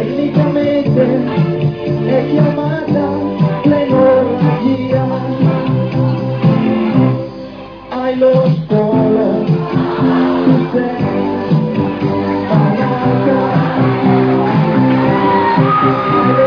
tecnicamente è chiamata l'emorragia. Hai lo solo, tu sei malata.